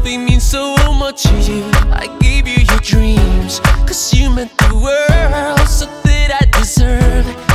Nothing means so much to you. I gave you your dreams, 'cause you meant the world, so did I deserve